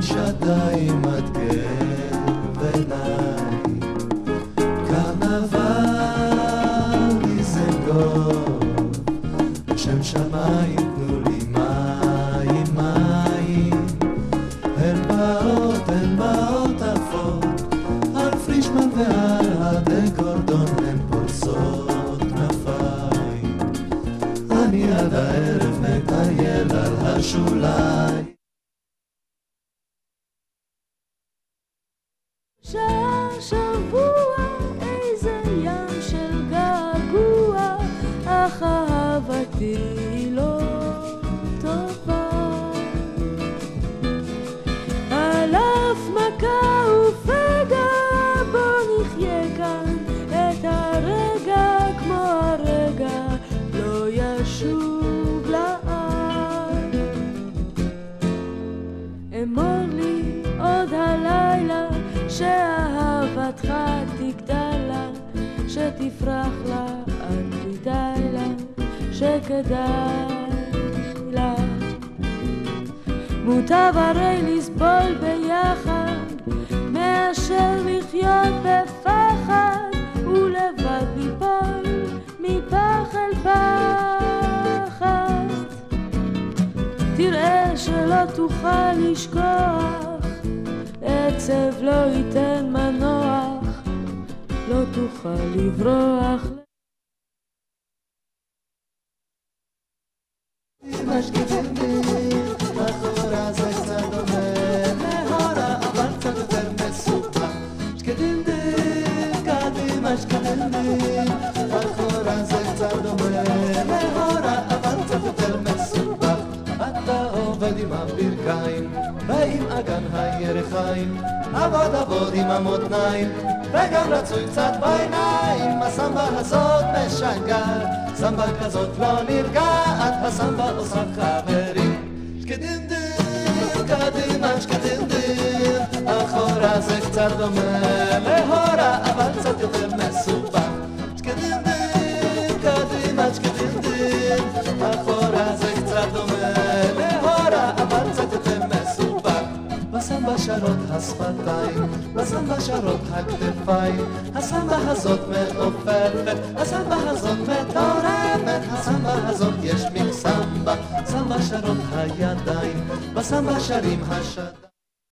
שדיים עד כאב עיניי, קרנבל יזנגור בשם שמיים, תנו לי מים, מים. הן באות עפות על פרישמן ועל עדי גורדון, הן פולסות כנפיים. אני עד הערב מטייל על השוליים. שבוע איזה ים של געגוע, אך אהבתי לא טובה. על אף מכה ופגע בוא נחיה כאן את הרגע כמו הרגע לא ישוב לעד. אמור לי עוד הלילה שאהבתך תגדל לה, שתפרח לה עד כדאי לה, שכדאי לה. מוטב הרי לסבול ביחד מאשר לחיות בפחד, ולבד ליפול מפח אל פחד. תראה שלא תוכל לשכוח, עצב לא ייתן מנוח, לא תוכל לברוח. משקיפים בי, אחורה זה קצת דומה להורה, אבל קצת יותר מסובך. שקדים בי, קדימה שקדים בי, אחורה זה קצת דומה להורה, אבל קצת יותר מסובך. אתה עובד עם הברכיים ועם אגן הירחיים, עבוד עם המותניים וגם רצוי קצת בעיניים. הסמבה הזאת משגעת, סמבה כזאת לא נרגעת, הסמבה עושה חברים. שקדים דים, קדימה שקדים דים, אחורה זה קצת דומה להורה, אבל קצת יותר מסובך. שקדים דים, קדימה שקדים דים, אחורה זה קצת דומה להורה, אבל קצת יותר מסובך. בסמבה שרות השפתיים, בסמבה שרות הכתפיים, הסמבה הזאת מעופפת, הסמבה הזאת מטורפת, הסמבה הזאת יש מין סמבה, סמבה שרות הידיים, בסמבה שרים השדיים.